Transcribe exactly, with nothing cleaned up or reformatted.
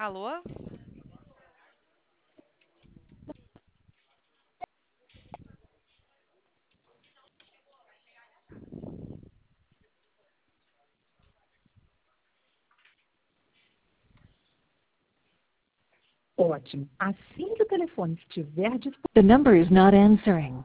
Alô? Ótimo. Assim que o telefone estiver disponível. The number is not answering.